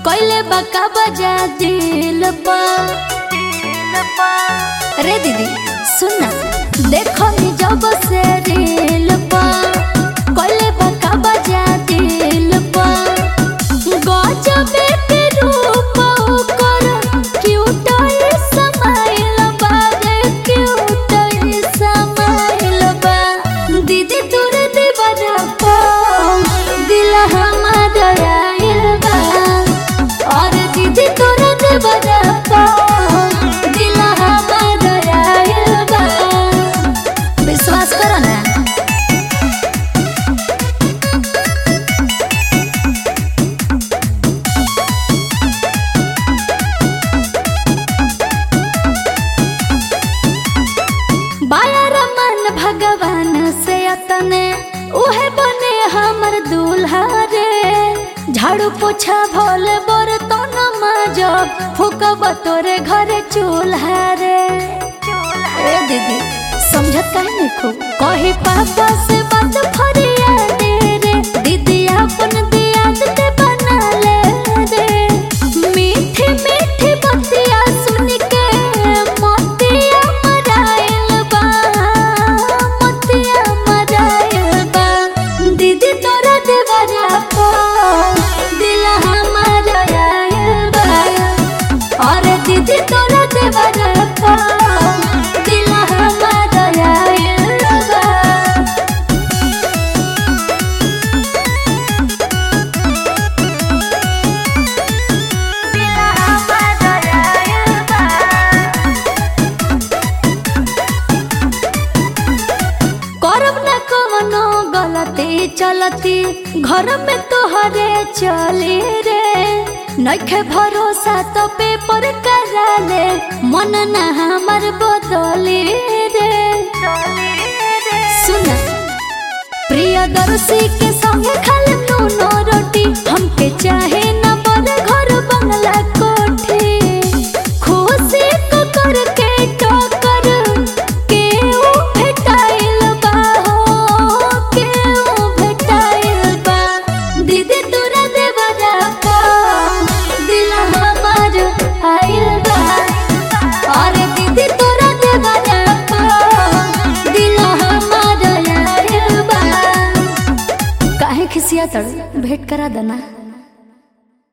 कोइले बका बजा दिल पा। रे दीदी सुनना, देखो नी जब से रील पा, कोइले बका बजा दिल पा। गजबे के रूप ओकर क्यूट स्माइल बा, रे क्यूट स्माइल बा। दीदी तोर दीवाना पा दिल हमार आइल बा, और दीदी तोर दीवाना पा दिल हमार आइल बा। विश्वास करो ना। भगवान से अतने उहे बने हमर दूल्हा रे। झाड़ू पोछा भोले बर्तन माजब, फूकब तोरे घरे चूल्हा रे। ए दीदी समझत काहे नहीं खूब, कही पापा से बात फरिया दे रे। दीदी अपन दियाद ते बना ले रे। मीठी मीठी बतिया सुन के मोतिया मराइल बा, दीदी तोरा देवरा पा दिल हमार आइल बा, और दीदी तोरा देवरा पा दिल हमार आइल बा। दिल हमार आइल बा। करब ना कवनो गलती चलती, घर में तोहरे चली रे। नइखे भरोसा तो पेपर करा ले, मन ना हमर बदली रे। सुन प्रियदर्शी के संगे खाले नूनो रोटी, हमके चाहे ना बड़ घर बंगला कोठी। खुशी को करके टोकर के ऊ भेटाइल बा, हो के ऊ भेटाइल बा। दीदी तोरा देवरा पा दिल हमार आइल बा, और दीदी तोरा देवरा पा दिल हमार आइल बा। काहे खिसिया तड़, भेंट करा देना।